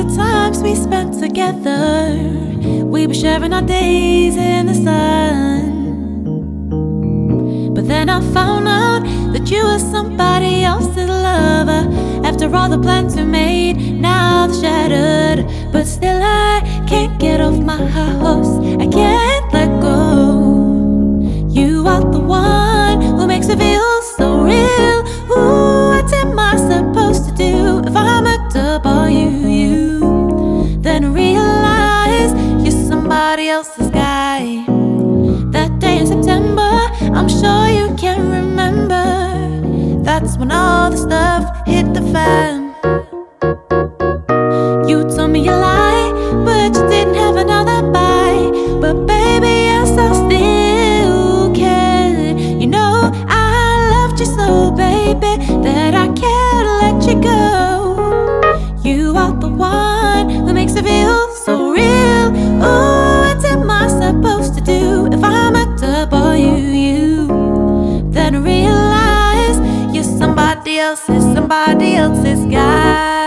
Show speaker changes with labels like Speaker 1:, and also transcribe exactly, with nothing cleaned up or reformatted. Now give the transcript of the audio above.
Speaker 1: the times we spent together. We were sharing our days in the sun. But then I found out that you were somebody else's lover. After all the plans we made, now they're shattered. But still I can't get off my horse, I can't let go. You are the one who makes it feel so real. Ooh, what am I supposed to do if I'm hooked up on you, you? Then realize you're somebody else's guy. That day in September, I'm sure you can remember. That's when all the stuff hit the fan. You told me you lied, but you didn't have another bite. But baby, yes, I still can. You know I loved you so, baby, that I can't let you go. You are the one who makes it feel so real. Ooh, what am I supposed to do if I'm hooked up on you, you? Then realize you're somebody else's, somebody else's guy.